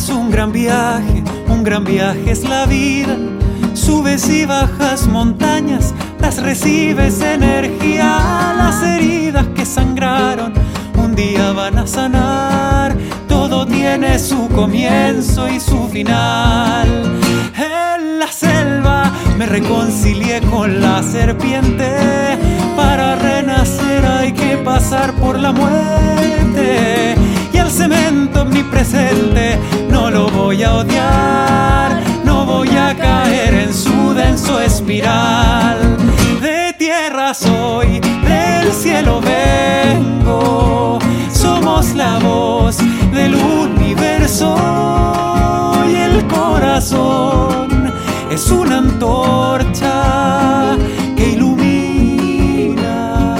es un gran viaje es la vida. Subes y bajas montañas, las recibes energía. Las heridas que sangraron un día van a sanar. Todo tiene su comienzo y su final. En la selva me reconcilié con la serpiente. Para renacer hay que pasar por la muerte. Y al cemento omnipresente no lo voy a odiar. No voy a caer en su denso espiral. De tierra soy, del cielo vengo. Somos la voz del universo. Y el corazón es una antorcha que ilumina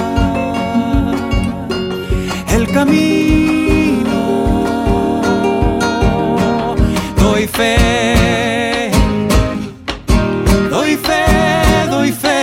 el camino. Doy fe, doy fe, doy fe.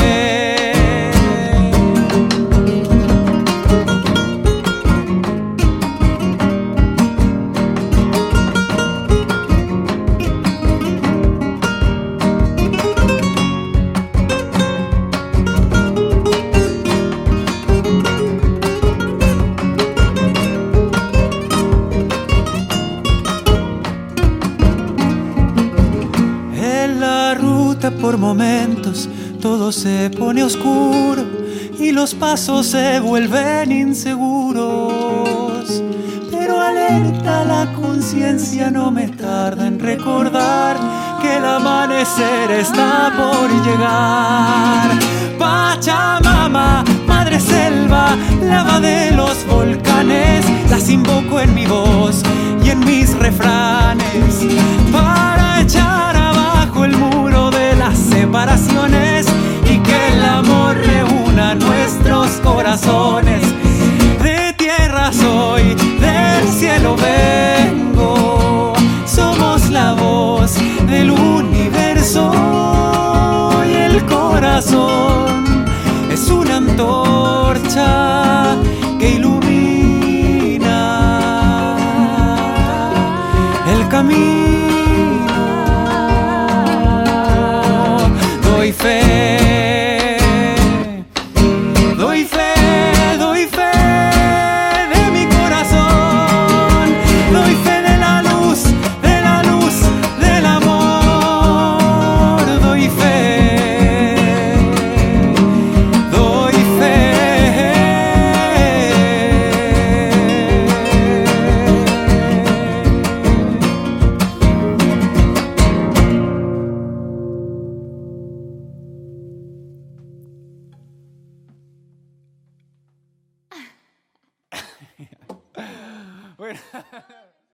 Por momentos todo se pone oscuro y los pasos se vuelven inseguros. Pero alerta la conciencia, no me tarda en recordar que el amanecer está por llegar. Pachamama, madre selva, lava de los volcanes, las invoco en mi voz y en mis refranes para echar abajo el muro de las separaciones y que el amor reúna nuestros corazones. De tierra soy, del cielo vengo. Somos la voz del universo y el corazón es una antorcha que ilumina el camino. Doy fe, doy fe, doy fe de mi corazón. Doy fe de la luz, de la luz, del amor. Doy fe, doy fe. Bueno.